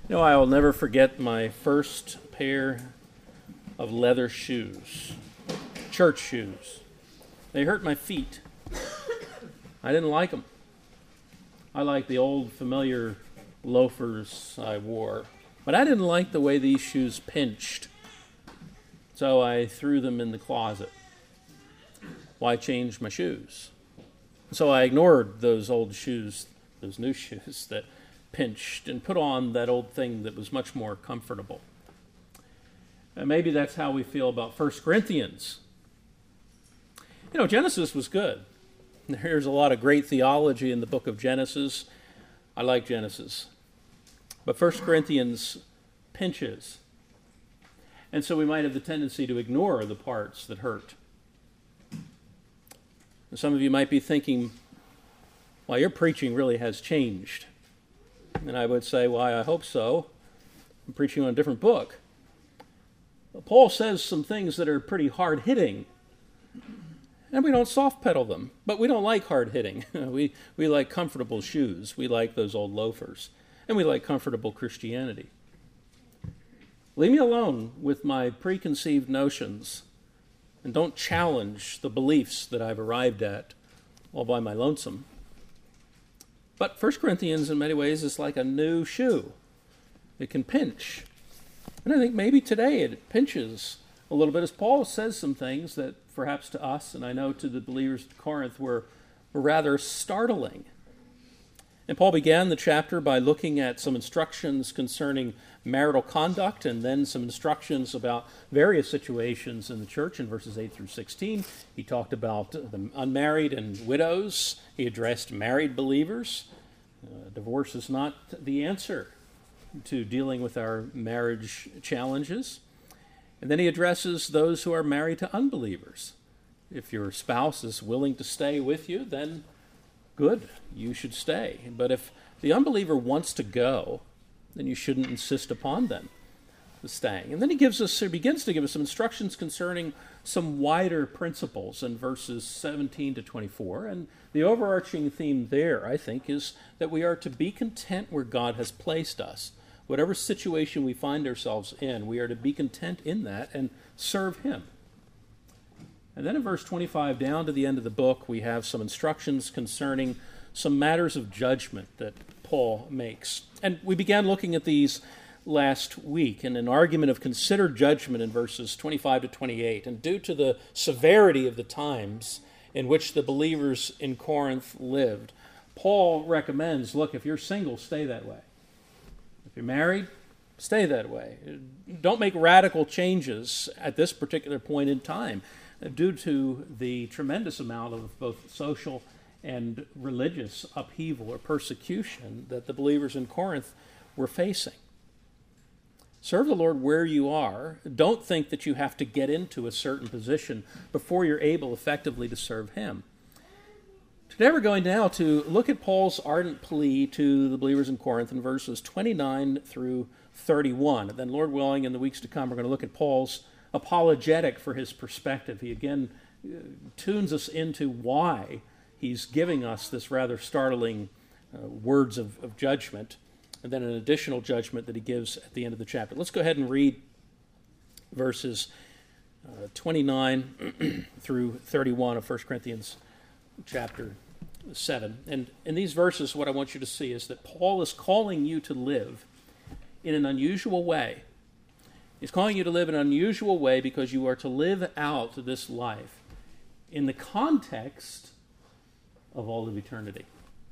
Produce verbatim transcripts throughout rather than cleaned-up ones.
You know, I will never forget my first pair of leather shoes, church shoes. They hurt my feet. I didn't like them. I liked the old familiar loafers I wore, but I didn't like the way these shoes pinched. So I threw them in the closet. Why change my shoes? So I ignored those old shoes, those new shoes that pinched, and put on that old thing that was much more comfortable. And maybe that's how we feel about First Corinthians. You know, Genesis was good. There's a lot of great theology in the book of Genesis. I like Genesis. But First Corinthians pinches. And so we might have the tendency to ignore the parts that hurt. And some of you might be thinking, well, your preaching really has changed. And I would say, why, I hope so. I'm preaching on a different book. Paul says some things that are pretty hard-hitting. And we don't soft-pedal them. But we don't like hard-hitting. we, we like comfortable shoes. We like those old loafers. And we like comfortable Christianity. Leave me alone with my preconceived notions. And don't challenge the beliefs that I've arrived at all by my lonesome. But First Corinthians, in many ways, is like a new shoe. It can pinch. And I think maybe today it pinches a little bit, as Paul says some things that perhaps to us, and I know to the believers at Corinth, were, were rather startling. And Paul began the chapter by looking at some instructions concerning marital conduct, and then some instructions about various situations in the church in verses eight through sixteen. He talked about the unmarried and widows. He addressed married believers. Uh, divorce is not the answer to dealing with our marriage challenges. And then he addresses those who are married to unbelievers. If your spouse is willing to stay with you, then good, you should stay. But if the unbeliever wants to go, then you shouldn't insist upon them staying. And then he gives us, he begins to give us some instructions concerning some wider principles in verses seventeen to twenty-four. And the overarching theme there, I think, is that we are to be content where God has placed us. Whatever situation we find ourselves in, we are to be content in that and serve Him. And then in verse twenty-five, down to the end of the book, we have some instructions concerning some matters of judgment that Paul makes. And we began looking at these last week in an argument of considered judgment in verses twenty-five to twenty-eight. And due to the severity of the times in which the believers in Corinth lived, Paul recommends, look, if you're single, stay that way. If you're married, stay that way. Don't make radical changes at this particular point in time due to the tremendous amount of both social and religious upheaval or persecution that the believers in Corinth were facing. Serve the Lord where you are. Don't think that you have to get into a certain position before you're able effectively to serve Him. Today we're going now to look at Paul's ardent plea to the believers in Corinth in verses twenty-nine through thirty-one. And then, Lord willing, in the weeks to come, we're going to look at Paul's apologetic for his perspective. He again uh, tunes us into why he's giving us this rather startling uh, words of, of judgment, and then an additional judgment that he gives at the end of the chapter. Let's go ahead and read verses uh, twenty-nine through thirty-one of First Corinthians chapter seven. And in these verses, what I want you to see is that Paul is calling you to live in an unusual way. He's calling you to live in an unusual way because you are to live out this life in the context of all of eternity.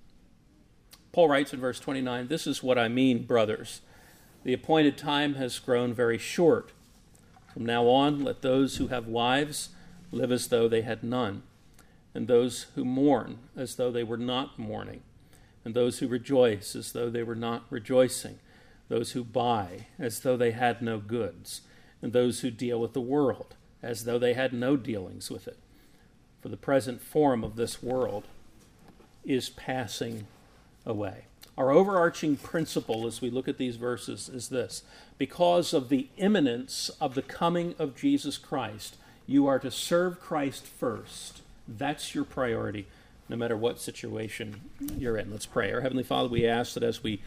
Paul writes in verse twenty-nine, "This is what I mean, brothers. The appointed time has grown very short. From now on, let those who have wives live as though they had none, and those who mourn as though they were not mourning, and those who rejoice as though they were not rejoicing, those who buy as though they had no goods, and those who deal with the world as though they had no dealings with it. For the present form of this world is passing away." Our overarching principle as we look at these verses is this: because of the imminence of the coming of Jesus Christ, you are to serve Christ first. That's your priority, no matter what situation you're in. Let's pray. Our Heavenly Father, we ask that as we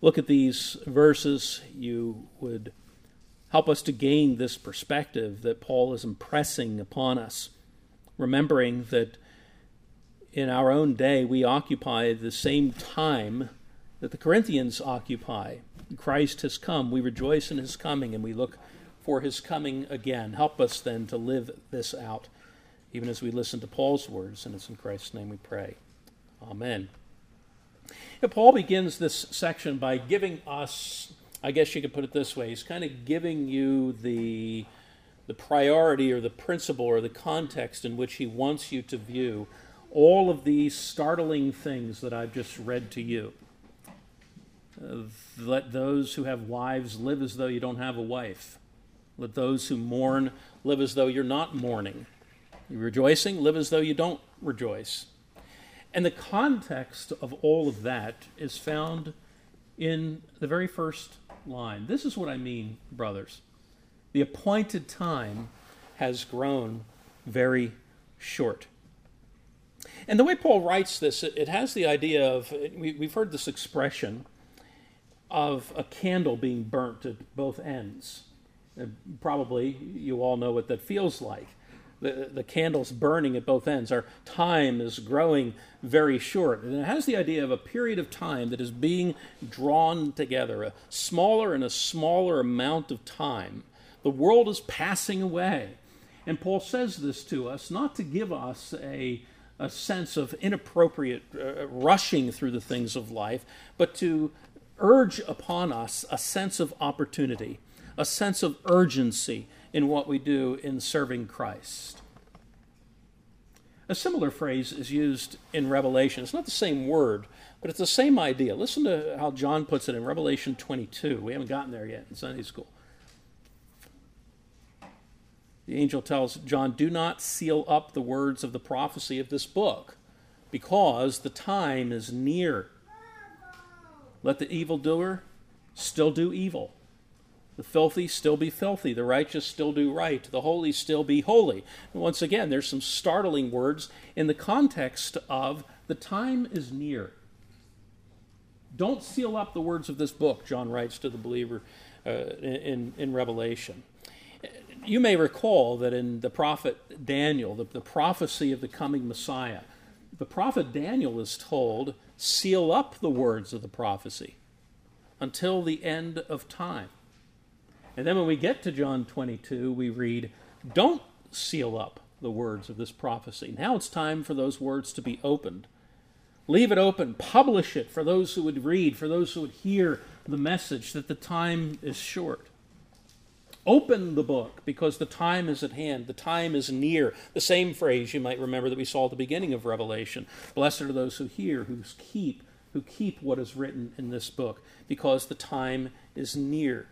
look at these verses, you would help us to gain this perspective that Paul is impressing upon us, remembering that in our own day we occupy the same time that the Corinthians occupy. Christ has come. We rejoice in his coming, and we look for his coming again. Help us then to live this out, even as we listen to Paul's words, and it's in Christ's name we pray. Amen. And Paul begins this section by giving us, I guess you could put it this way, he's kind of giving you the, the priority or the principle or the context in which he wants you to view all of these startling things that I've just read to you. Uh, let those who have wives live as though you don't have a wife. Let those who mourn live as though you're not mourning. You're rejoicing, live as though you don't rejoice. And the context of all of that is found in the very first line. This is what I mean, brothers. The appointed time has grown very short. And the way Paul writes this, it, it has the idea of, we, we've heard this expression of a candle being burnt at both ends. Uh, probably you all know what that feels like. The, the candle's burning at both ends. Our time is growing very short. And it has the idea of a period of time that is being drawn together, a smaller and a smaller amount of time. The world is passing away. And Paul says this to us, not to give us a, a sense of inappropriate uh, rushing through the things of life, but to urge upon us a sense of opportunity, a sense of urgency in what we do in serving Christ. A similar phrase is used in Revelation. It's not the same word, but it's the same idea. Listen to how John puts it in Revelation twenty-two. We haven't gotten there yet in Sunday school. The angel tells John, "Do not seal up the words of the prophecy of this book, because the time is near. Let the evildoer still do evil. The filthy still be filthy. The righteous still do right. The holy still be holy." And once again, there's some startling words in the context of the time is near. Don't seal up the words of this book, John writes to the believer uh, in, in Revelation. You may recall that in the prophet Daniel, the, the prophecy of the coming Messiah, the prophet Daniel is told, seal up the words of the prophecy until the end of time. And then when we get to John twenty-two, we read, don't seal up the words of this prophecy. Now it's time for those words to be opened. Leave it open. Publish it for those who would read, for those who would hear the message that the time is short. Open the book because the time is at hand. The time is near. The same phrase you might remember that we saw at the beginning of Revelation. Blessed are those who hear, who keep, who keep what is written in this book because the time is near.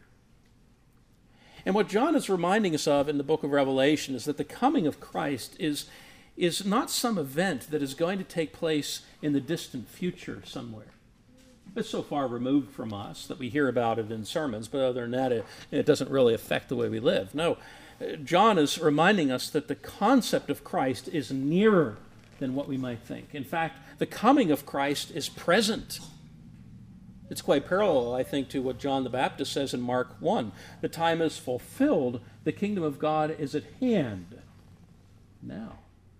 And what John is reminding us of in the book of Revelation is that the coming of Christ is, is not some event that is going to take place in the distant future somewhere. It's so far removed from us that we hear about it in sermons, but other than that, it, it doesn't really affect the way we live. No, John is reminding us that the concept of Christ is nearer than what we might think. In fact, the coming of Christ is present. It's quite parallel, I think, to what John the Baptist says in Mark one. The time is fulfilled. The kingdom of God is at hand now.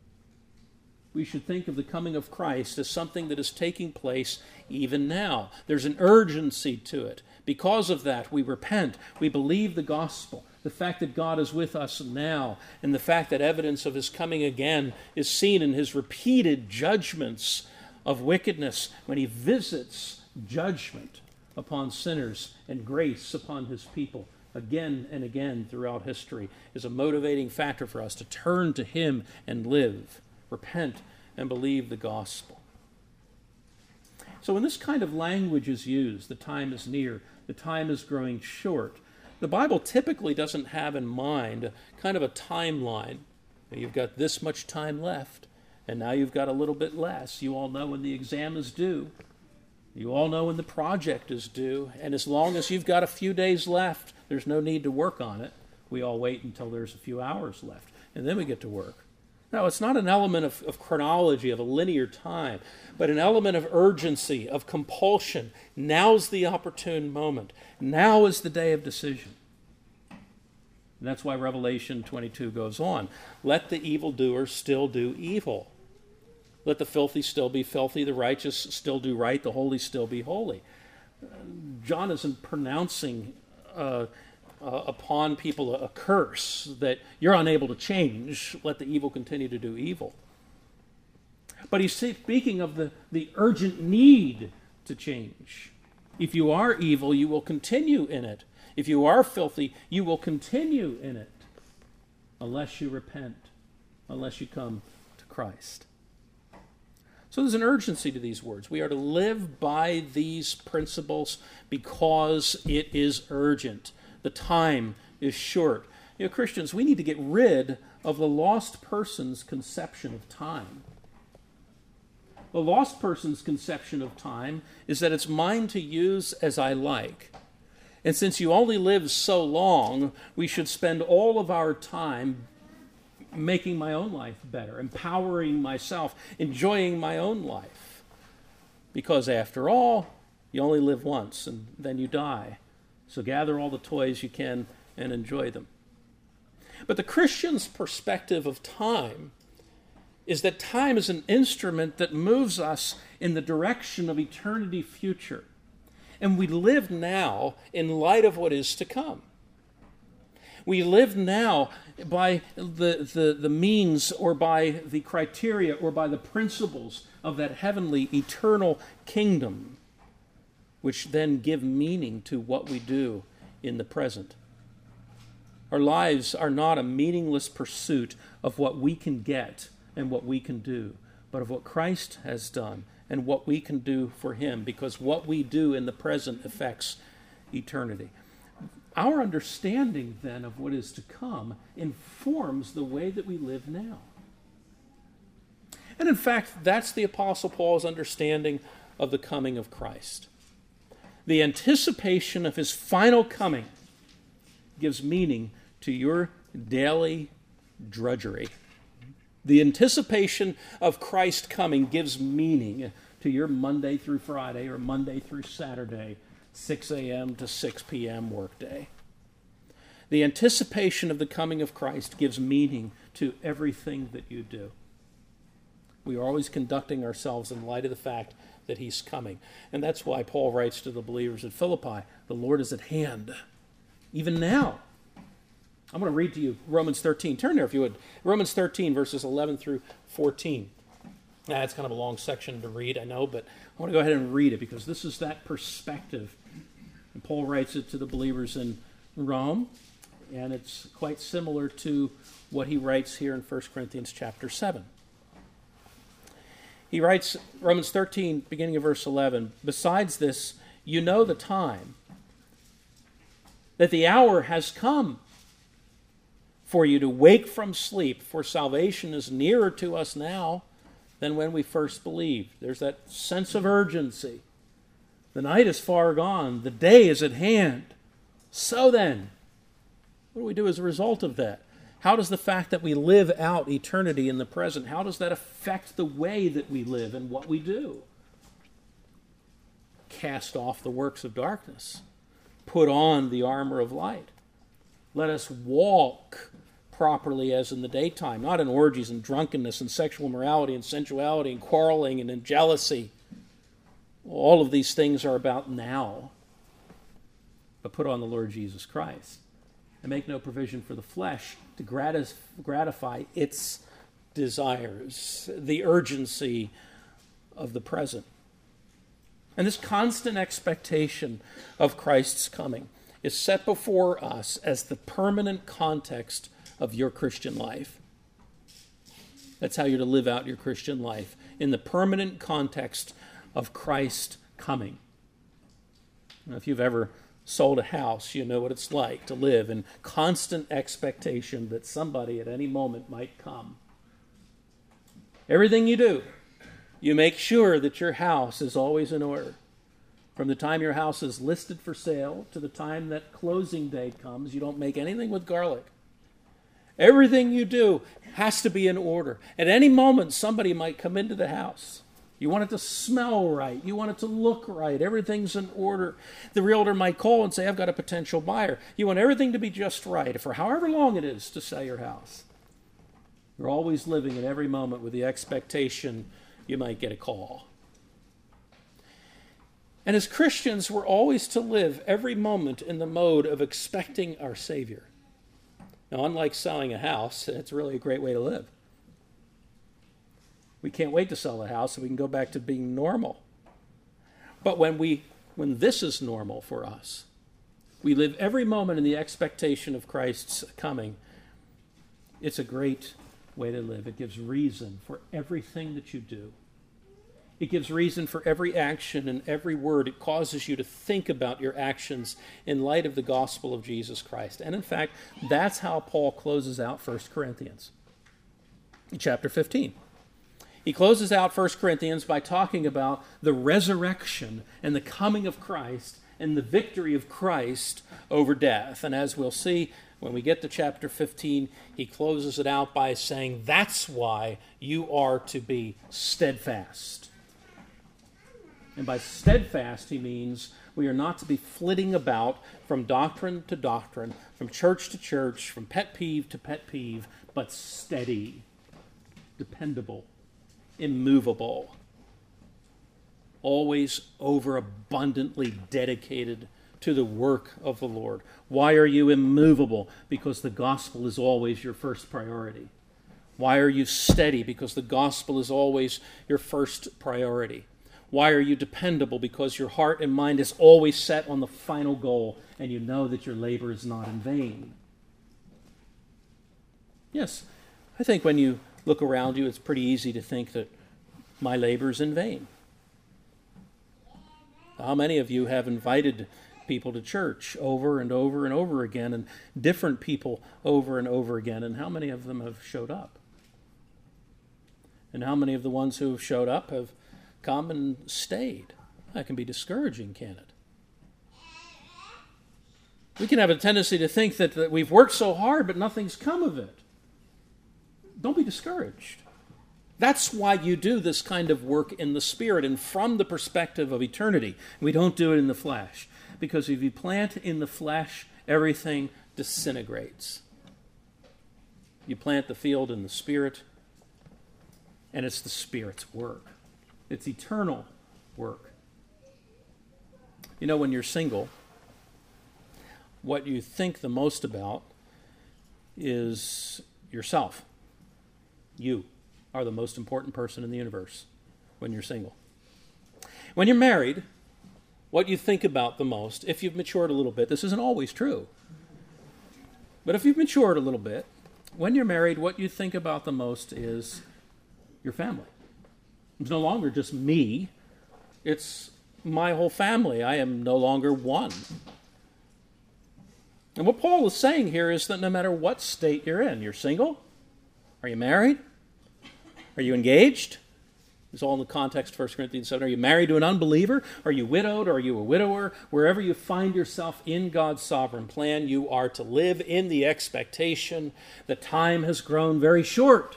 We should think of the coming of Christ as something that is taking place even now. There's an urgency to it. Because of that, we repent. We believe the gospel. The fact that God is with us now, and the fact that evidence of his coming again is seen in his repeated judgments of wickedness when he visits judgment upon sinners and grace upon his people again and again throughout history is a motivating factor for us to turn to him and live, repent, and believe the gospel. So when this kind of language is used, the time is near, the time is growing short, the Bible typically doesn't have in mind kind of a timeline. You've got this much time left, and now you've got a little bit less. You all know when the exam is due. You all know when the project is due, and as long as you've got a few days left, there's no need to work on it. We all wait until there's a few hours left, and then we get to work. No, it's not an element of, of chronology, of a linear time, but an element of urgency, of compulsion. Now's the opportune moment. Now is the day of decision. And that's why Revelation twenty-two goes on. Let the evildoer still do evil. Let the filthy still be filthy, the righteous still do right, the holy still be holy. John isn't pronouncing uh, uh, upon people a, a curse that you're unable to change. Let the evil continue to do evil. But he's speaking of the, the urgent need to change. If you are evil, you will continue in it. If you are filthy, you will continue in it unless you repent, unless you come to Christ. So there's an urgency to these words. We are to live by these principles because it is urgent. The time is short. You know, Christians, we need to get rid of the lost person's conception of time. The lost person's conception of time is that it's mine to use as I like. And since you only live so long, we should spend all of our time making my own life better, empowering myself, enjoying my own life. Because after all, you only live once and then you die. So gather all the toys you can and enjoy them. But the Christian's perspective of time is that time is an instrument that moves us in the direction of eternity future. And we live now in light of what is to come. We live now by the, the, the means or by the criteria or by the principles of that heavenly, eternal kingdom, which then give meaning to what we do in the present. Our lives are not a meaningless pursuit of what we can get and what we can do, but of what Christ has done and what we can do for him, because what we do in the present affects eternity. Our understanding, then, of what is to come informs the way that we live now. And in fact, that's the Apostle Paul's understanding of the coming of Christ. The anticipation of his final coming gives meaning to your daily drudgery. The anticipation of Christ coming gives meaning to your Monday through Friday or Monday through Saturday, six a.m. to six p.m. workday. The anticipation of the coming of Christ gives meaning to everything that you do. We are always conducting ourselves in light of the fact that he's coming. And that's why Paul writes to the believers at Philippi, the Lord is at hand, even now. I'm going to read to you Romans thirteen. Turn there if you would. Romans thirteen, verses eleven through fourteen. Now, it's kind of a long section to read, I know, but I want to go ahead and read it because this is that perspective. And Paul writes it to the believers in Rome, and it's quite similar to what he writes here in First Corinthians chapter seven. He writes, Romans thirteen, beginning of verse eleven, "Besides this, you know the time, that the hour has come for you to wake from sleep, for salvation is nearer to us now than when we first believed." There's that sense of urgency. The night is far gone. The day is at hand. So then, what do we do as a result of that? How does the fact that we live out eternity in the present, how does that affect the way that we live and what we do? Cast off the works of darkness. Put on the armor of light. Let us walk properly as in the daytime, not in orgies and drunkenness and sexual immorality and sensuality and quarreling and in jealousy. All of these things are about now. But put on the Lord Jesus Christ and make no provision for the flesh to gratis- gratify its desires, the urgency of the present. And this constant expectation of Christ's coming is set before us as the permanent context of your Christian life. That's how you're to live out your Christian life, in the permanent context of Christ coming. Now, if you've ever sold a house, you know what it's like to live in constant expectation that somebody at any moment might come. Everything you do, you make sure that your house is always in order. From the time your house is listed for sale to the time that closing day comes, you don't make anything with garlic. Everything you do has to be in order. At any moment, somebody might come into the house. You want it to smell right. You want it to look right. Everything's in order. The realtor might call and say, I've got a potential buyer. You want everything to be just right for however long it is to sell your house. You're always living in every moment with the expectation you might get a call. And as Christians, we're always to live every moment in the mode of expecting our Savior. Now, unlike selling a house, it's really a great way to live. We can't wait to sell the house so we can go back to being normal. But when we, when this is normal for us, we live every moment in the expectation of Christ's coming. It's a great way to live. It gives reason for everything that you do. It gives reason for every action and every word. It causes you to think about your actions in light of the gospel of Jesus Christ. And in fact, that's how Paul closes out First Corinthians. In chapter fifteen. He closes out First Corinthians by talking about the resurrection and the coming of Christ and the victory of Christ over death. And as we'll see when we get to chapter fifteen, he closes it out by saying, that's why you are to be steadfast. And by steadfast, he means we are not to be flitting about from doctrine to doctrine, from church to church, from pet peeve to pet peeve, but steady, dependable, immovable, always overabundantly dedicated to the work of the Lord. Why are you immovable? Because the gospel is always your first priority. Why are you steady? Because the gospel is always your first priority. Why are you dependable? Because your heart and mind is always set on the final goal, and you know that your labor is not in vain. Yes, I think when you look around you, it's pretty easy to think that my labor is in vain. How many of you have invited people to church over and over and over again, and different people over and over again, and how many of them have showed up? And how many of the ones who have showed up have come and stayed? That can be discouraging, can it? We can have a tendency to think that, that we've worked so hard, but nothing's come of it. Don't be discouraged. That's why you do this kind of work in the Spirit and from the perspective of eternity. We don't do it in the flesh. Because if you plant in the flesh, everything disintegrates. You plant the field in the Spirit, and it's the Spirit's work. It's eternal work. You know, when you're single, what you think the most about is yourself. You are the most important person in the universe when you're single. When you're married, what you think about the most, if you've matured a little bit, this isn't always true, but if you've matured a little bit, when you're married, what you think about the most is your family. It's no longer just me. It's my whole family. I am no longer one. And what Paul is saying here is that no matter what state you're in, you're single, are you married? Are you engaged? It's all in the context of First Corinthians seven. Are you married to an unbeliever? Are you widowed? Are you a widower? Wherever you find yourself in God's sovereign plan, you are to live in the expectation that time has grown very short.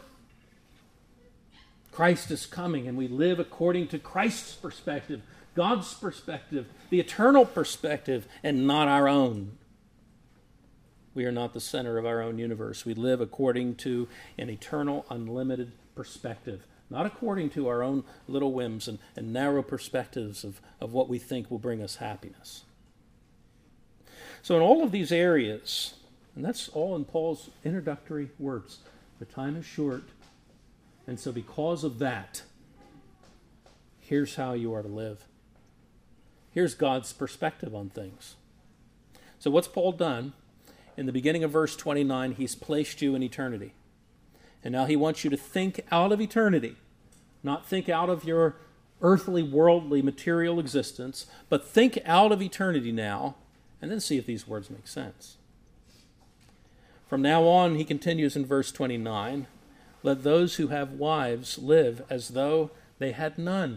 Christ is coming, and we live according to Christ's perspective, God's perspective, the eternal perspective, and not our own. We are not the center of our own universe. We live according to an eternal, unlimited perspective, not according to our own little whims and, and narrow perspectives of, of what we think will bring us happiness. So in all of these areas, and that's all in Paul's introductory words, the time is short, and so because of that, here's how you are to live. Here's God's perspective on things. So what's Paul done? In the beginning of verse twenty-nine, he's placed you in eternity. And now he wants you to think out of eternity, not think out of your earthly, worldly, material existence, but think out of eternity now, and then see if these words make sense. From now on, he continues in verse twenty-nine, let those who have wives live as though they had none.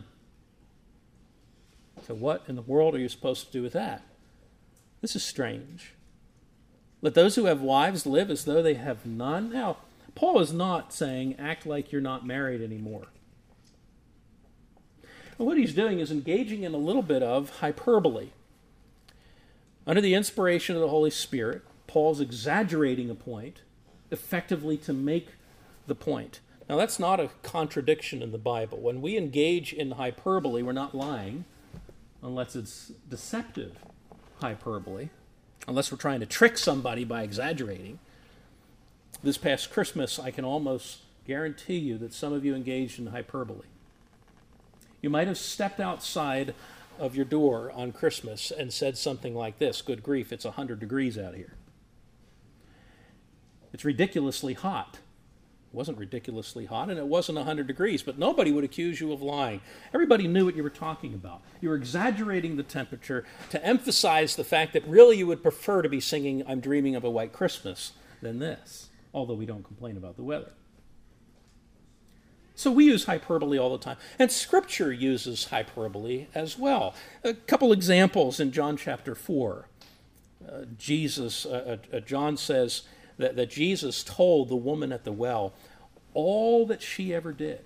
So what in the world are you supposed to do with that? This is strange. Let those who have wives live as though they have none. Now, Paul is not saying act like you're not married anymore. And what he's doing is engaging in a little bit of hyperbole. Under the inspiration of the Holy Spirit, Paul's exaggerating a point effectively to make the point. Now, that's not a contradiction in the Bible. When we engage in hyperbole, we're not lying, unless it's deceptive hyperbole, unless we're trying to trick somebody by exaggerating. This past Christmas, I can almost guarantee you that some of you engaged in hyperbole. You might have stepped outside of your door on Christmas and said something like this: good grief, it's one hundred degrees out here. It's ridiculously hot. It wasn't ridiculously hot, and it wasn't one hundred degrees, but nobody would accuse you of lying. Everybody knew what you were talking about. You were exaggerating the temperature to emphasize the fact that really you would prefer to be singing "I'm Dreaming of a White Christmas" than this, although we don't complain about the weather. So we use hyperbole all the time, and Scripture uses hyperbole as well. A couple examples in John chapter four. Uh, Jesus, uh, uh, John says that, that Jesus told the woman at the well all that she ever did.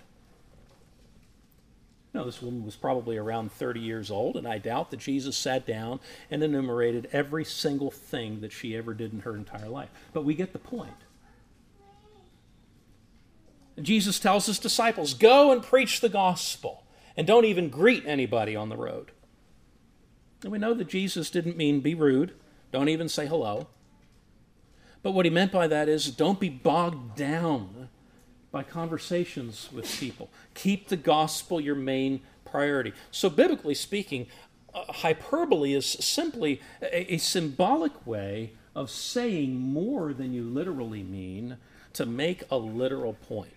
Now, this woman was probably around thirty years old, and I doubt that Jesus sat down and enumerated every single thing that she ever did in her entire life. But we get the point. Jesus tells his disciples, go and preach the gospel, and don't even greet anybody on the road. And we know that Jesus didn't mean be rude, don't even say hello. But what he meant by that is don't be bogged down by conversations with people. Keep the gospel your main priority. So biblically speaking, uh, hyperbole is simply a, a symbolic way of saying more than you literally mean to make a literal point.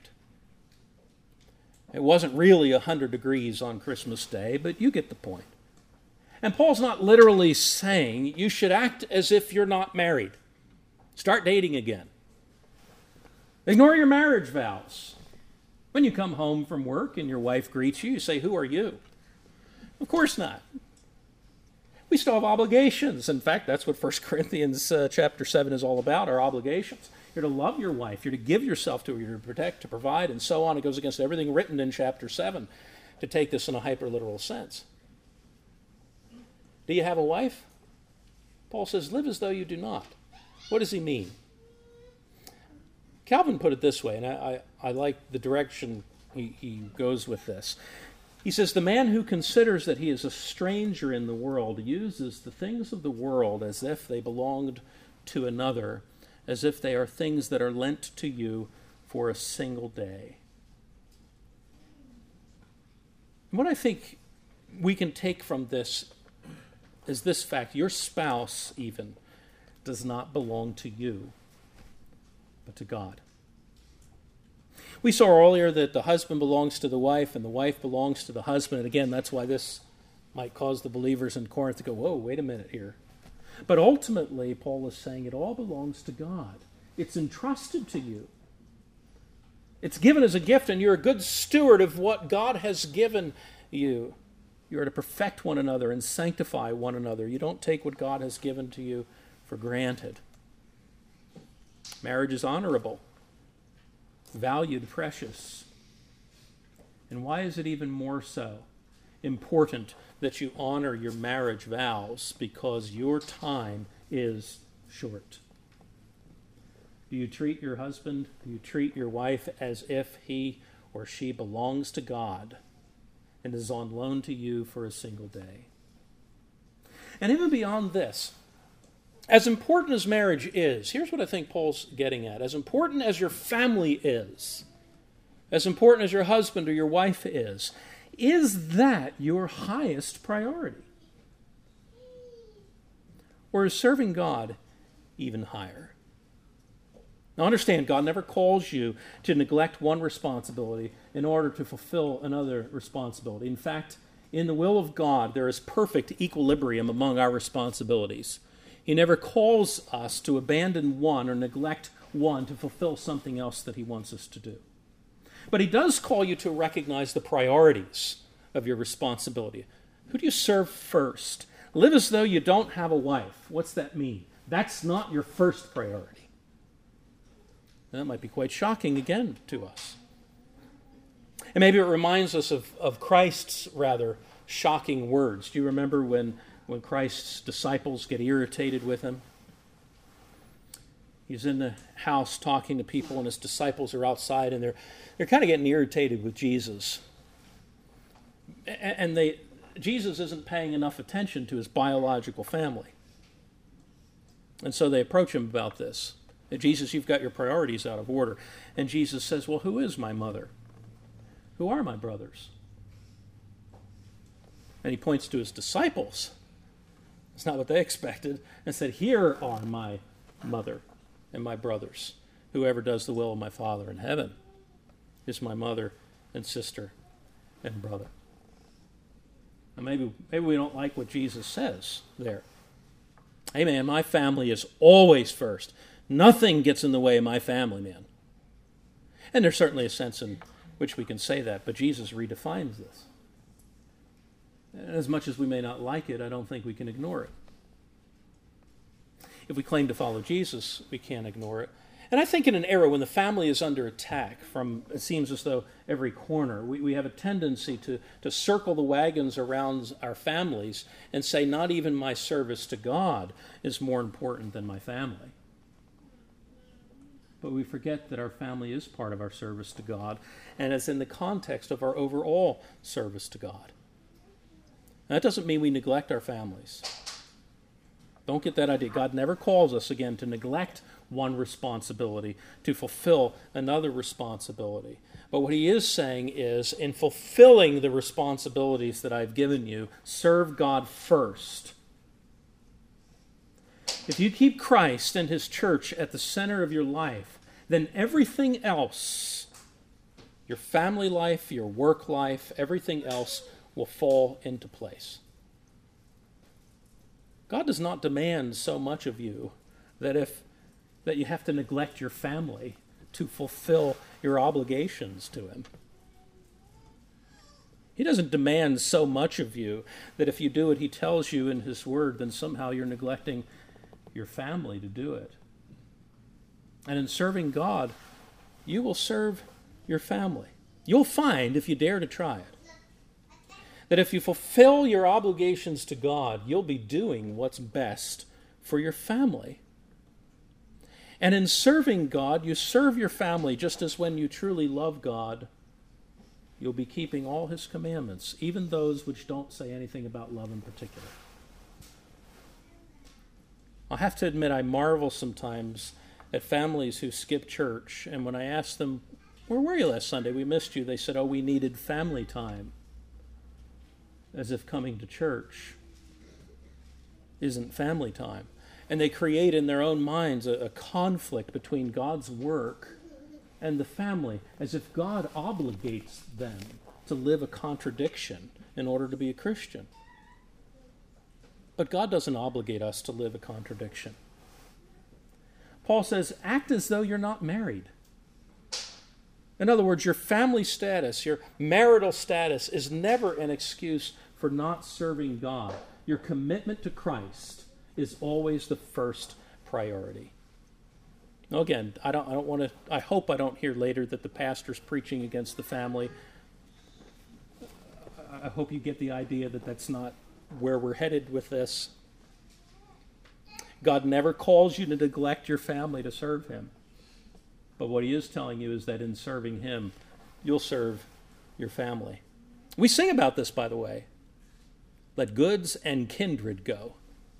It wasn't really one hundred degrees on Christmas Day, but you get the point. And Paul's not literally saying you should act as if you're not married. Start dating again. Ignore your marriage vows. When you come home from work and your wife greets you, you say, who are you? Of course not. We still have obligations. In fact, that's what First Corinthians uh, chapter seven is all about, our obligations. You're to love your wife. You're to give yourself to her. You're to protect, to provide, and so on. It goes against everything written in chapter seven to take this in a hyperliteral sense. Do you have a wife? Paul says, live as though you do not. What does he mean? Calvin put it this way, and I, I, I like the direction he, he goes with this. He says, the man who considers that he is a stranger in the world uses the things of the world as if they belonged to another, as if they are things that are lent to you for a single day. And what I think we can take from this is this fact: your spouse even does not belong to you, but to God. We saw earlier that the husband belongs to the wife and the wife belongs to the husband. And again, that's why this might cause the believers in Corinth to go, whoa, wait a minute here. But ultimately, Paul is saying it all belongs to God. It's entrusted to you. It's given as a gift, and you're a good steward of what God has given you. You are to perfect one another and sanctify one another. You don't take what God has given to you for granted. Marriage is honorable, valued, precious. And why is it even more so important that you honor your marriage vows? Because your time is short. Do you treat your husband, do you treat your wife as if he or she belongs to God and is on loan to you for a single day? And even beyond this, as important as marriage is, here's what I think Paul's getting at. As important as your family is, as important as your husband or your wife is, is that your highest priority? Or is serving God even higher? Now understand, God never calls you to neglect one responsibility in order to fulfill another responsibility. In fact, in the will of God, there is perfect equilibrium among our responsibilities. He never calls us to abandon one or neglect one to fulfill something else that he wants us to do. But he does call you to recognize the priorities of your responsibility. Who do you serve first? Live as though you don't have a wife. What's that mean? That's not your first priority. And that might be quite shocking again to us. And maybe it reminds us of, of Christ's rather shocking words. Do you remember when, when Christ's disciples get irritated with him? He's in the house talking to people, and his disciples are outside, and they're they're kind of getting irritated with Jesus. And they Jesus isn't paying enough attention to his biological family. And so they approach him about this. Jesus, you've got your priorities out of order. And Jesus says, well, who is my mother? Who are my brothers? And he points to his disciples. It's not what they expected. And said, here are my mother and my brothers. Whoever does the will of my Father in heaven is my mother and sister and brother. And maybe, maybe we don't like what Jesus says there. Hey, man, my family is always first. Nothing gets in the way of my family, man. And there's certainly a sense in which we can say that, but Jesus redefines this. And as much as we may not like it, I don't think we can ignore it. If we claim to follow Jesus, we can't ignore it. And I think in an era when the family is under attack from, it seems as though, every corner, we, we have a tendency to, to circle the wagons around our families and say, not even my service to God is more important than my family. But we forget that our family is part of our service to God, and is in the context of our overall service to God. And that doesn't mean we neglect our families. Don't get that idea. God never calls us, again, to neglect one responsibility, to fulfill another responsibility. But what he is saying is, in fulfilling the responsibilities that I've given you, serve God first. If you keep Christ and his church at the center of your life, then everything else, your family life, your work life, everything else will fall into place. God does not demand so much of you that if that you have to neglect your family to fulfill your obligations to him. He doesn't demand so much of you that if you do what he tells you in his word, then somehow you're neglecting your family to do it. And in serving God, you will serve your family. You'll find, if you dare to try it, that if you fulfill your obligations to God, you'll be doing what's best for your family. And in serving God, you serve your family just as when you truly love God, you'll be keeping all his commandments, even those which don't say anything about love in particular. I have to admit, I marvel sometimes at families who skip church, and when I ask them, where were you last Sunday? We missed you. They said, oh, we needed family time. As if coming to church isn't family time. And they create in their own minds a, a conflict between God's work and the family, as if God obligates them to live a contradiction in order to be a Christian. But God doesn't obligate us to live a contradiction. Paul says, act as though you're not married. In other words, your family status, your marital status is never an excuse for not serving God. Your commitment to Christ is always the first priority. Now again, I don't I don't want to I hope I don't hear later that the pastor's preaching against the family. I hope you get the idea that that's not where we're headed with this. God never calls you to neglect your family to serve him. But what he is telling you is that in serving him, you'll serve your family. We sing about this, by the way. Let goods and kindred go.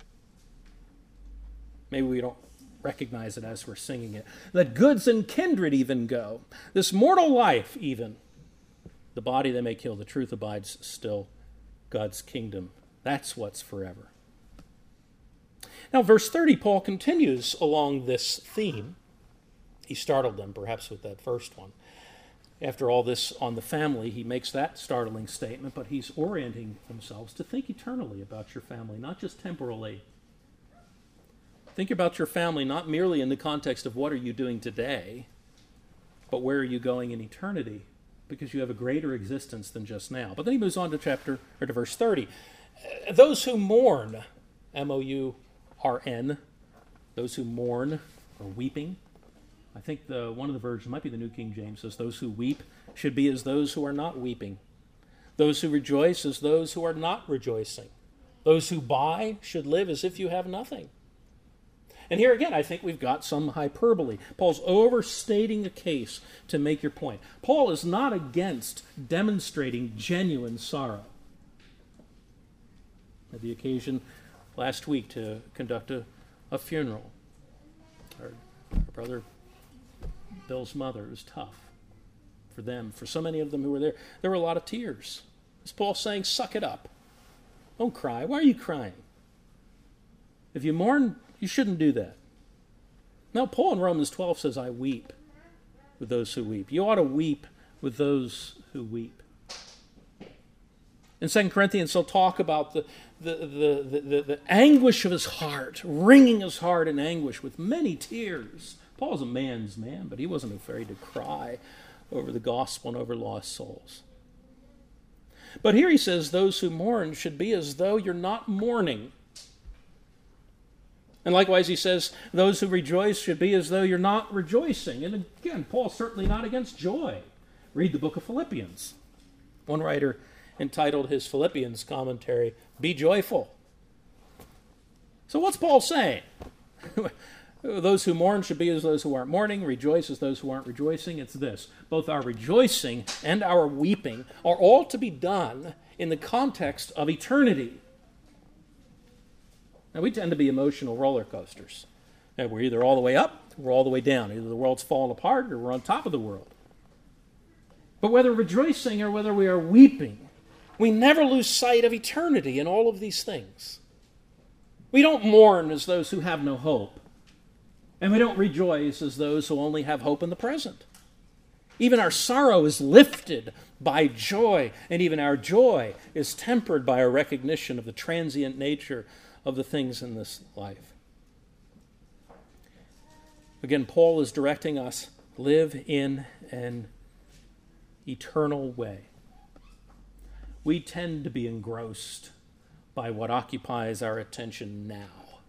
Maybe we don't recognize it as we're singing it. Let goods and kindred even go. This mortal life even. The body they may kill, the truth abides still. God's kingdom. That's what's forever. Now, verse thirty, Paul continues along this theme. He startled them, perhaps, with that first one. After all this on the family, he makes that startling statement, but he's orienting themselves to think eternally about your family, not just temporally. Think about your family not merely in the context of what are you doing today, but where are you going in eternity, because you have a greater existence than just now. But then he moves on to chapter or to verse thirty. Those who mourn, M O U R N, Those who mourn are weeping. I think the one of the versions, might be the New King James, says those who weep should be as those who are not weeping. Those who rejoice as those who are not rejoicing. Those who buy should live as if you have nothing. And here again, I think we've got some hyperbole. Paul's overstating the case to make your point. Paul is not against demonstrating genuine sorrow. I had the occasion last week to conduct a, a funeral. Our, our brother Bill's mother. It was tough for them, for so many of them who were there. There were a lot of tears. Is Paul saying, suck it up? Don't cry. Why are you crying? If you mourn, you shouldn't do that. Now, Paul in Romans twelve says, I weep with those who weep. You ought to weep with those who weep. In Second Corinthians, he'll talk about the, the, the, the, the, the anguish of his heart, wringing his heart in anguish with many tears. Paul's a man's man, but he wasn't afraid to cry over the gospel and over lost souls. But here he says, those who mourn should be as though you're not mourning. And likewise, he says, those who rejoice should be as though you're not rejoicing. And again, Paul's certainly not against joy. Read the book of Philippians. One writer entitled his Philippians commentary, Be Joyful. So what's Paul saying? Those who mourn should be as those who aren't mourning, rejoice as those who aren't rejoicing. It's this. Both our rejoicing and our weeping are all to be done in the context of eternity. Now, we tend to be emotional roller coasters. And we're either all the way up or we're all the way down. Either the world's falling apart or we're on top of the world. But whether rejoicing or whether we are weeping, we never lose sight of eternity in all of these things. We don't mourn as those who have no hope. And we don't rejoice as those who only have hope in the present. Even our sorrow is lifted by joy, and even our joy is tempered by a recognition of the transient nature of the things in this life. Again, Paul is directing us, live in an eternal way. We tend to be engrossed by what occupies our attention now.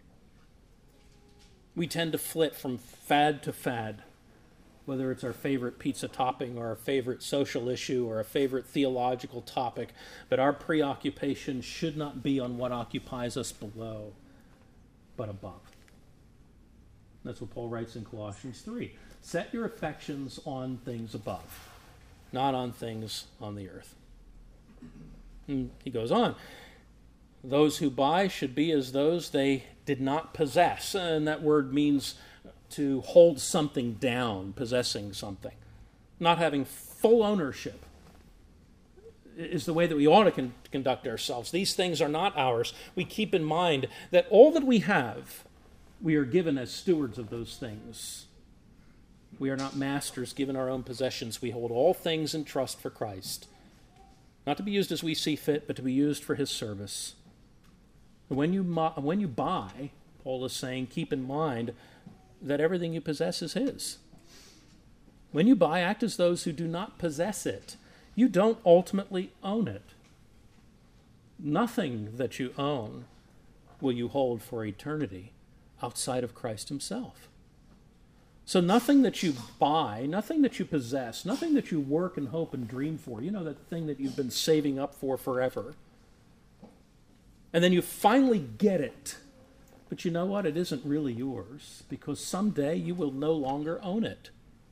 We tend to flit from fad to fad, whether it's our favorite pizza topping or our favorite social issue or a favorite theological topic, but our preoccupation should not be on what occupies us below, but above. That's what Paul writes in Colossians three. Set your affections on things above, not on things on the earth. And he goes on. Those who buy should be as those they did not possess. And that word means to hold something down, possessing something. Not having full ownership is the way that we ought to con- conduct ourselves. These things are not ours. We keep in mind that all that we have, we are given as stewards of those things. We are not masters given our own possessions. We hold all things in trust for Christ. Not to be used as we see fit, but to be used for his service. When you, when you buy, Paul is saying, keep in mind that everything you possess is his. When you buy, act as those who do not possess it. You don't ultimately own it. Nothing that you own will you hold for eternity outside of Christ himself. So nothing that you buy, nothing that you possess, nothing that you work and hope and dream for, you know, that thing that you've been saving up for forever, and then you finally get it. But you know what? It isn't really yours, because someday you will no longer own it.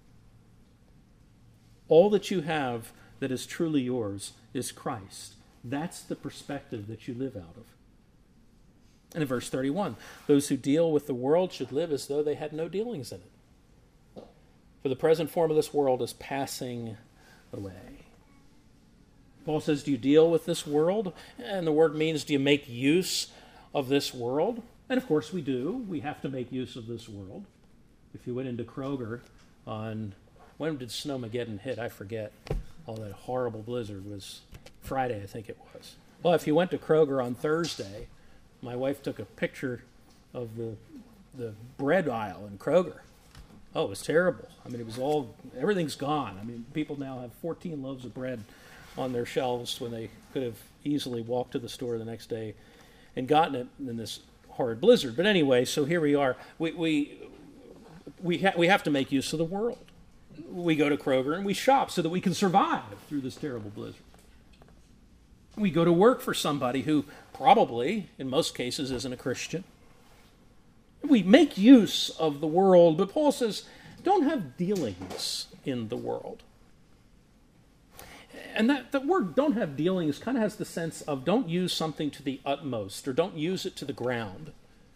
All that you have that is truly yours is Christ. That's the perspective that you live out of. And in verse thirty-one, those who deal with the world should live as though they had no dealings in it. For the present form of this world is passing away. Paul says, do you deal with this world? And the word means, do you make use of this world? And of course we do. We have to make use of this world. If you went into Kroger on, when did Snowmageddon hit? I forget. Oh, that horrible blizzard was Friday, I think it was. Well, if you went to Kroger on Thursday, my wife took a picture of the the bread aisle in Kroger. Oh, it was terrible. I mean, it was all, everything's gone. I mean, people now have fourteen loaves of bread on their shelves when they could have easily walked to the store the next day and gotten it in this horrid blizzard. But anyway, so here we are. We we we, ha- we have to make use of the world. We go to Kroger and we shop so that we can survive through this terrible blizzard. We go to work for somebody who probably, in most cases, isn't a Christian. We make use of the world, but Paul says, don't have dealings in the world. And that, that word, don't have dealings, kind of has the sense of don't use something to the utmost, or don't use it to the ground.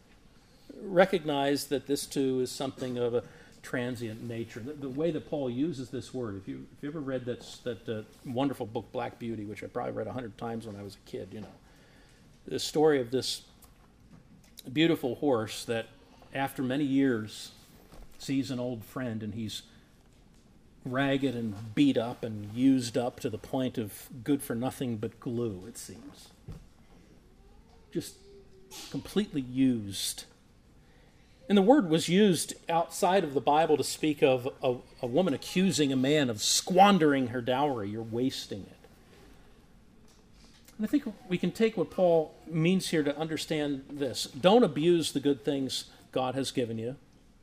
Recognize that this too is something of a transient nature. The, the way that Paul uses this word, if you, if you ever read that, that uh, wonderful book, Black Beauty, which I probably read a hundred times when I was a kid, you know, the story of this beautiful horse that after many years sees an old friend and he's ragged and beat up and used up to the point of good for nothing but glue, it seems. Just completely used. And the word was used outside of the Bible to speak of a, a woman accusing a man of squandering her dowry or wasting it. And I think we can take what Paul means here to understand this. Don't abuse the good things God has given you.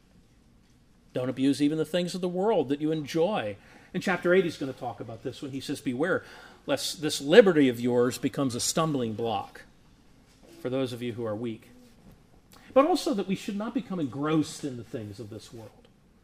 Don't abuse even the things of the world that you enjoy. In chapter eight, he's going to talk about this when he says, beware, lest this liberty of yours becomes a stumbling block for those of you who are weak. But also that we should not become engrossed in the things of this world.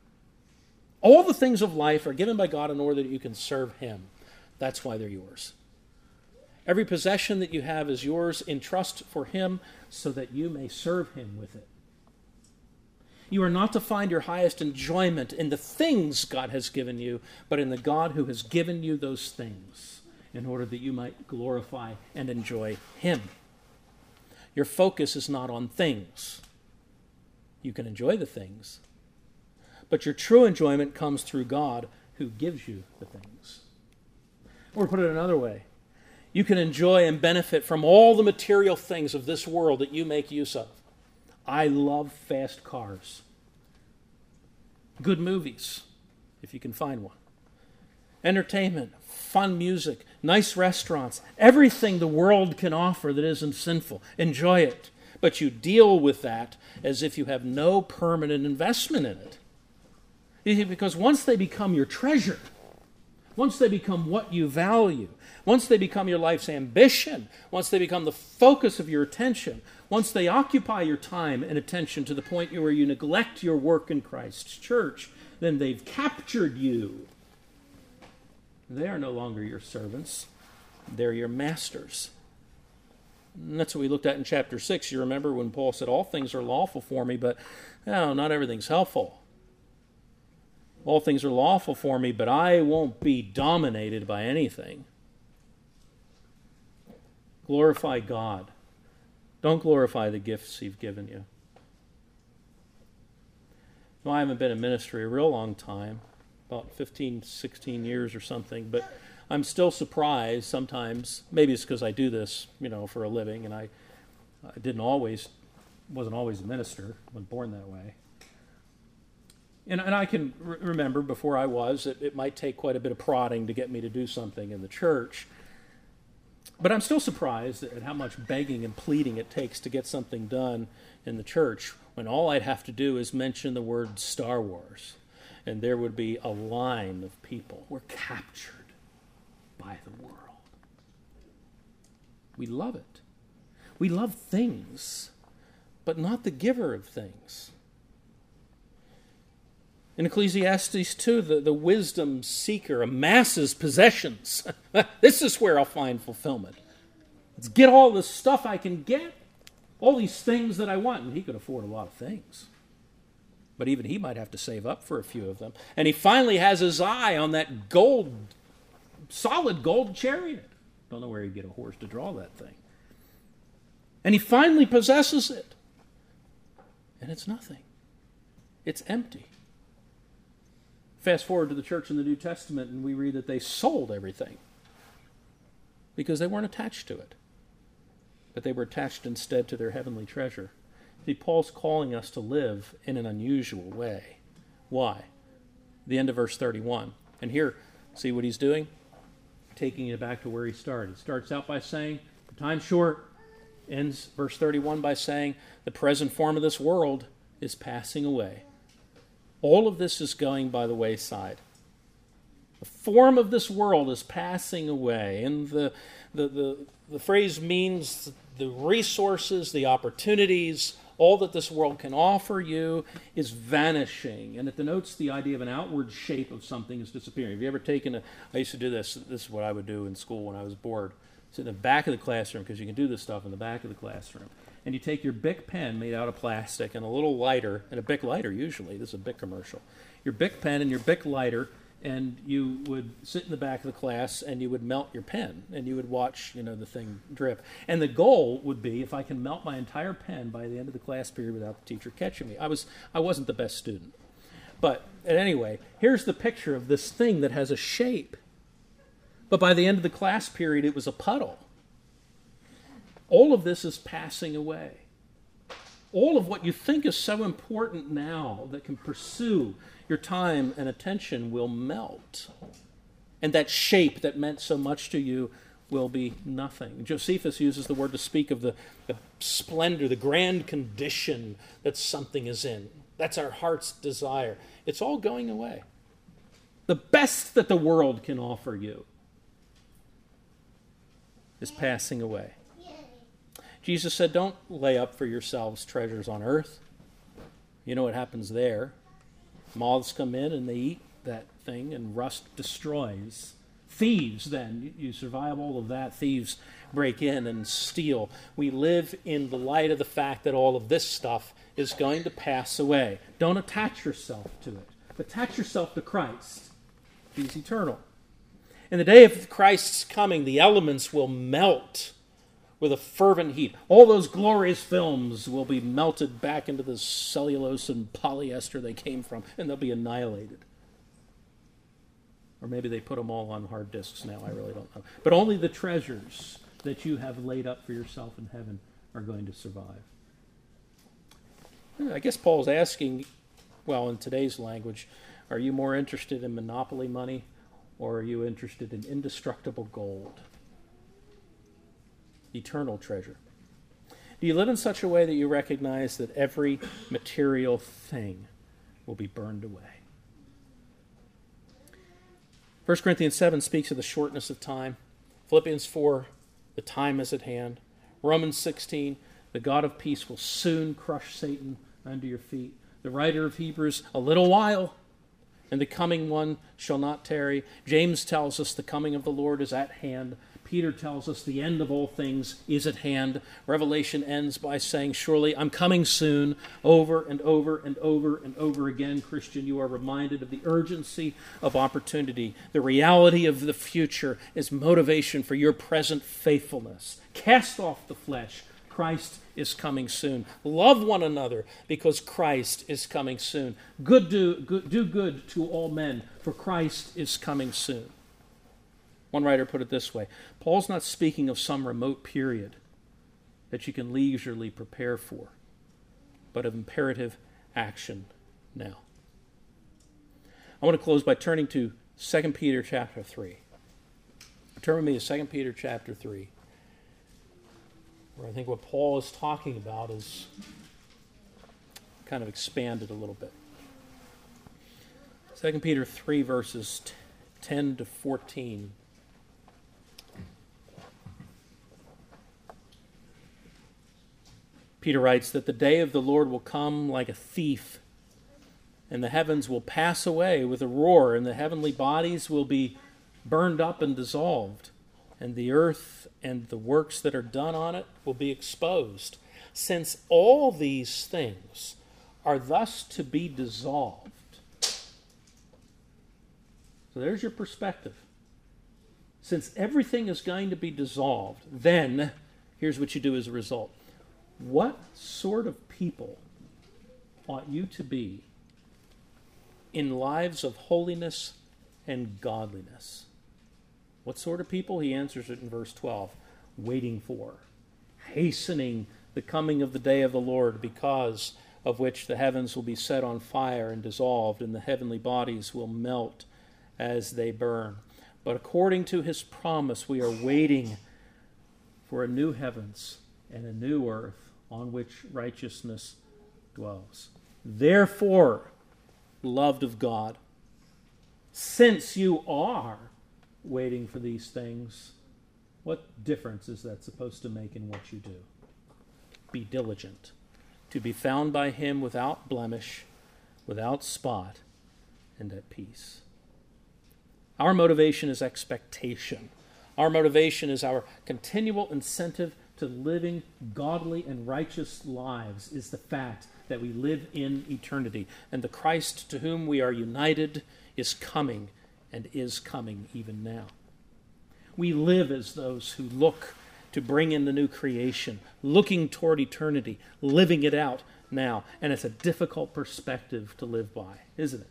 All the things of life are given by God in order that you can serve him. That's why they're yours. Every possession that you have is yours in trust for him so that you may serve him with it. You are not to find your highest enjoyment in the things God has given you, but in the God who has given you those things in order that you might glorify and enjoy him. Your focus is not on things. You can enjoy the things, but your true enjoyment comes through God who gives you the things. Or to put it another way, you can enjoy and benefit from all the material things of this world that you make use of. I love fast cars. Good movies, if you can find one. Entertainment, fun music, nice restaurants, everything the world can offer that isn't sinful. Enjoy it. But you deal with that as if you have no permanent investment in it. Because once they become your treasure, once they become what you value, once they become your life's ambition, once they become the focus of your attention, once they occupy your time and attention to the point where you neglect your work in Christ's church, then they've captured you. They are no longer your servants. They're your masters. And that's what we looked at in chapter six. You remember when Paul said, all things are lawful for me, but no, not everything's helpful. All things are lawful for me, but I won't be dominated by anything. Glorify God. Don't glorify the gifts he's given you. No, I haven't been in ministry a real long time, about fifteen, sixteen years or something, but I'm still surprised sometimes. Maybe it's because I do this, you know, for a living, and I, I didn't always, wasn't always a minister, wasn't born that way. And, and I can re- remember before I was, it, it might take quite a bit of prodding to get me to do something in the church. But I'm still surprised at how much begging and pleading it takes to get something done in the church when all I'd have to do is mention the word Star Wars, and there would be a line of people. We're captured by the world. We love it. We love things, but not the giver of things. In Ecclesiastes two, the, the wisdom seeker amasses possessions. This is where I'll find fulfillment. Let's get all the stuff I can get, all these things that I want. And he could afford a lot of things. But even he might have to save up for a few of them. And he finally has his eye on that gold, solid gold chariot. Don't know where he'd get a horse to draw that thing. And he finally possesses it. And it's nothing. It's empty. Fast forward to the church in the New Testament, and we read that they sold everything because they weren't attached to it, but they were attached instead to their heavenly treasure. See, Paul's calling us to live in an unusual way. Why? The end of verse thirty-one. And here, see what he's doing? Taking it back to where he started. He starts out by saying, the time's short. ends verse thirty-one by saying, the present form of this world is passing away. All of this is going by the wayside. The form of this world is passing away. And the, the, the, the phrase means the resources, the opportunities, all that this world can offer you is vanishing. And it denotes the idea of an outward shape of something is disappearing. Have you ever taken a, I used to do this, this is what I would do in school when I was bored. Sit in the back of the classroom, because you can do this stuff in the back of the classroom. And you take your Bic pen made out of plastic and a little lighter, and a Bic lighter usually, this is a Bic commercial. Your Bic pen and your Bic lighter, and you would sit in the back of the class and you would melt your pen and you would watch, you know, the thing drip. And the goal would be if I can melt my entire pen by the end of the class period without the teacher catching me. I was I wasn't the best student. But anyway, here's the picture of this thing that has a shape. But by the end of the class period, it was a puddle. All of this is passing away. All of what you think is so important now that can pursue your time and attention will melt. And that shape that meant so much to you will be nothing. Josephus uses the word to speak of the, the splendor, the grand condition that something is in. That's our heart's desire. It's all going away. The best that the world can offer you is passing away. Jesus said, don't lay up for yourselves treasures on earth. You know what happens there. Moths come in and they eat that thing and rust destroys. Thieves then, you survive all of that. Thieves break in and steal. We live in the light of the fact that all of this stuff is going to pass away. Don't attach yourself to it. Attach yourself to Christ. He's eternal. In the day of Christ's coming, the elements will melt with a fervent heat. All those glorious films will be melted back into the cellulose and polyester they came from, and they'll be annihilated. Or maybe they put them all on hard disks now, I really don't know. But only the treasures that you have laid up for yourself in heaven are going to survive. I guess Paul's asking, well, in today's language, are you more interested in monopoly money, or are you interested in indestructible gold? Eternal treasure. Do you live in such a way that you recognize that every material thing will be burned away? First Corinthians seven speaks of the shortness of time. Philippians four, the time is at hand. Romans sixteen, the God of peace will soon crush Satan under your feet. The writer of Hebrews, a little while, and the coming one shall not tarry. James tells us the coming of the Lord is at hand. Peter tells us the end of all things is at hand. Revelation ends by saying, surely I'm coming soon. Over and over and over and over again, Christian, you are reminded of the urgency of opportunity. The reality of the future is motivation for your present faithfulness. Cast off the flesh. Christ is coming soon. Love one another because Christ is coming soon. Good do, good, do good to all men, for Christ is coming soon. One writer put it this way: Paul's not speaking of some remote period that you can leisurely prepare for, but of imperative action now. I want to close by turning to Second Peter chapter three. Turn with me to Second Peter chapter three, where I think what Paul is talking about is kind of expanded a little bit. Second Peter three, verses ten to fourteen. Peter writes that the day of the Lord will come like a thief, and the heavens will pass away with a roar, and the heavenly bodies will be burned up and dissolved, and the earth and the works that are done on it will be exposed. Since all these things are thus to be dissolved. So there's your perspective. Since everything is going to be dissolved, then here's what you do as a result. What sort of people ought you to be in lives of holiness and godliness? What sort of people? He answers it in verse twelve. Waiting for, hastening the coming of the day of the Lord, because of which the heavens will be set on fire and dissolved, and the heavenly bodies will melt as they burn. But according to his promise, we are waiting for a new heavens and a new earth on which righteousness dwells. Therefore, loved of God, since you are waiting for these things, what difference is that supposed to make in what you do? Be diligent to be found by him without blemish, without spot, and at peace. Our motivation is expectation. Our motivation is our continual incentive to living godly and righteous lives is the fact that we live in eternity. And the Christ to whom we are united is coming and is coming even now. We live as those who look to bring in the new creation, looking toward eternity, living it out now. And it's a difficult perspective to live by, isn't it?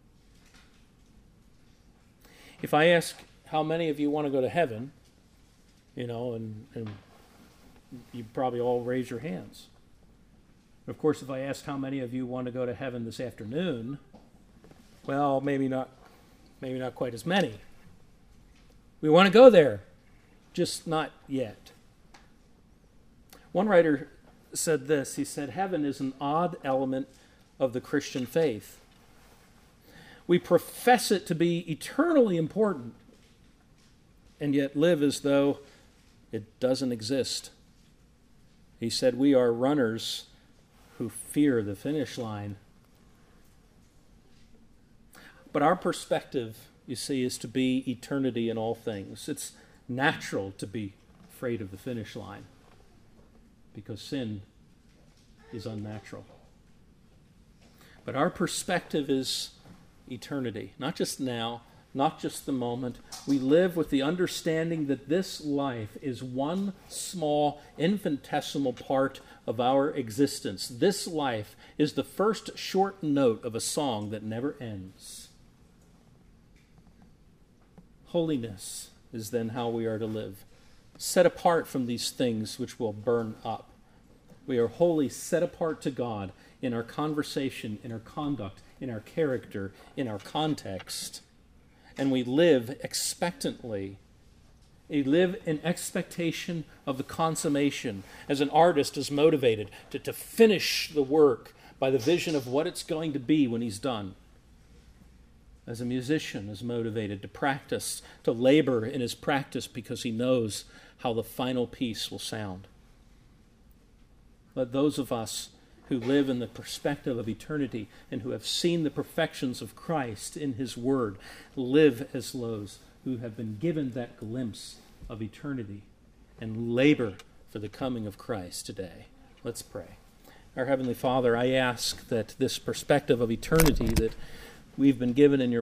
If I ask how many of you want to go to heaven, you know, and, and you probably all raise your hands. Of course, if I ask how many of you want to go to heaven this afternoon, well, maybe not, maybe not quite as many. We want to go there, just not yet. One writer said this. He said, heaven is an odd element of the Christian faith. We profess it to be eternally important, and yet live as though it doesn't exist. He said, we are runners who fear the finish line. But our perspective, you see, is to be eternity in all things. It's natural to be afraid of the finish line because sin is unnatural. But our perspective is eternity, not just now, not just the moment. We live with the understanding that this life is one small, infinitesimal part of our existence. This life is the first short note of a song that never ends. Holiness is then how we are to live, set apart from these things which will burn up. We are wholly set apart to God in our conversation, in our conduct, in our character, in our context. And we live expectantly. We live in expectation of the consummation, as an artist is motivated to, to finish the work by the vision of what it's going to be when he's done. As a musician is motivated to practice, to labor in his practice because he knows how the final piece will sound. Let those of us who live in the perspective of eternity and who have seen the perfections of Christ in his word live as those who have been given that glimpse of eternity and labor for the coming of Christ today. Let's pray. Our Heavenly Father, I ask that this perspective of eternity that we've been given in your